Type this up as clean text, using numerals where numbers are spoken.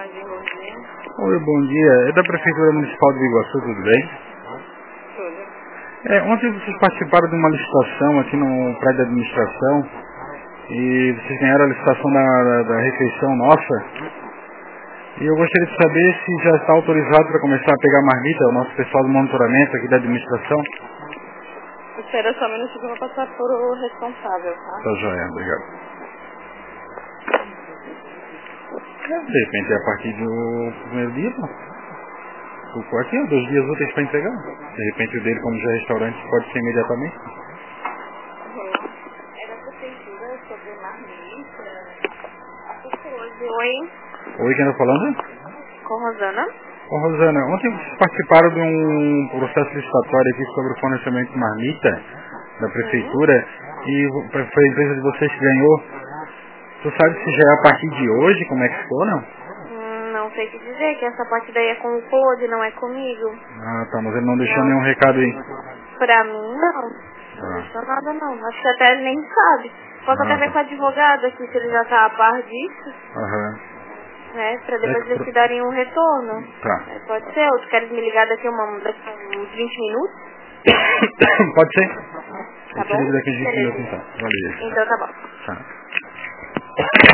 Jardim, bom dia. Oi, bom dia. É da Prefeitura Municipal de Biguaçu, tudo bem? Tudo. Ontem vocês participaram de uma licitação aqui no prédio de administração e vocês ganharam a licitação da refeição nossa. E eu gostaria de saber se já está autorizado para começar a pegar marmita, o nosso pessoal do monitoramento aqui da administração. Espera só um minuto que eu vou passar por o responsável, tá? Tá joia, obrigado. De repente é a partir do primeiro dia, pô. O quarto é 2 dias úteis para entregar. De repente o dele, como já é restaurante, pode ser imediatamente. É da prefeitura sobre marmita. Hoje, oi. Oi, quem está falando? Com Rosana. Ô Rosana, ontem vocês participaram de um processo licitatório aqui sobre o fornecimento de marmita da prefeitura e foi a empresa de vocês que ganhou. Tu sabe se já é a partir de hoje, como é que ficou, não? Não sei o que dizer, que essa parte daí é com o Claude, não é comigo. Ah, tá, mas ele não deixou Não. nenhum recado aí. Pra mim, não. Não deixou nada, não. Acho que até ele nem sabe. Posso até ver com o advogado aqui, se ele já tá a par disso. Aham. Né, pra depois eles te darem um retorno. Tá. Pode ser, ou tu queres me ligar daqui a uns 20 minutos? Pode ser? Tá Eu te ligo bom? daqui a 20 Beleza. minutos então. Valeu. Então tá bom. Tá.